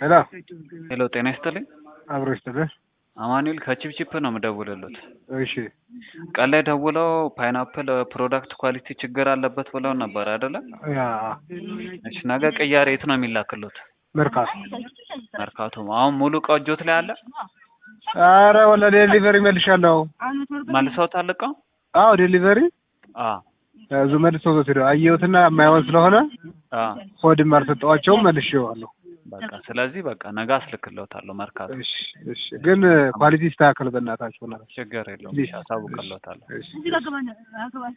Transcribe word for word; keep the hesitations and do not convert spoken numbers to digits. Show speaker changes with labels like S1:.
S1: ሄሎ
S2: ሄሎ ጤና ይስጥልኝ
S1: አብሮ ይስጥልኝ
S2: አማኑኤል ከቺፕቺፕ ነው የምደውልልዎት
S1: እሺ
S2: ቀን ላይ ደውለው ፓይናፕል ፕሮዳክት ኳሊቲ ችግር አለበት ብለው ነበር አይደለ
S1: ያ
S2: እሺ ነገ ቅያሬ የት ነው የሚላክልዎት
S1: መርካቶ
S2: መርካቶ አሁን ሙሉ እቃው እጆት ላይ አለ
S1: ኧረ ወላ ዴሊቨሪ መልሻለሁ
S2: መልሰውታል እቃው
S1: አዎ ዴሊቨሪ
S2: አ
S1: እዙ መልሰው ሄዶ አየሁትና የማይሆን ስለሆነ
S2: አ
S1: ኮድም አልሰጠዋቸውም መልሼዋለሁ
S2: በቃ ስለዚህ በቃ ነገ አስልክልዎታለሁ መርካቶ
S1: እሺ እሺ ግን ኳሊቲ ይስተካከል በእናታችሁ ነው
S2: ችግር የለውም አሳውቅልዎታለሁ
S1: እሺ